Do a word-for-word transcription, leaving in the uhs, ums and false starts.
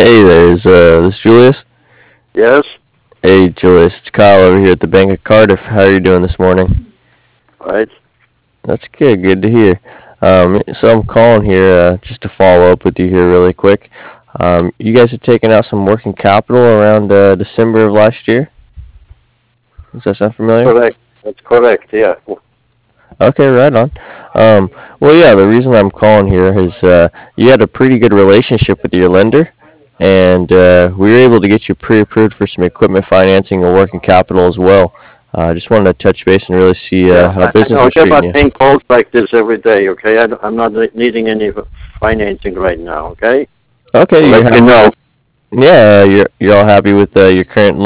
Hey there, is uh, this Julius? Yes, Hey Julius, it's Kyle over here at the Bank of Cardiff. How are you doing this morning? right. That's good, good to hear. Um, so I'm calling here uh, just to follow up with you here really quick. Um, you guys have taken out some working capital around uh, December of last year. Does that sound familiar? Correct. That's correct. Yeah. Okay, right on. Um, well, yeah, the reason I'm calling here is uh, you had a pretty good relationship with your lender, and uh, we were able to get you pre-approved for some equipment financing and working capital as well. I uh, just wanted to touch base and really see uh, Yeah. how I, I business know. I was get treating about you. ten calls like this every day. Okay. I, am not needing any financing right now. Okay. Okay, I'll you're let you ha- know. yeah, you're you're all happy with uh, your current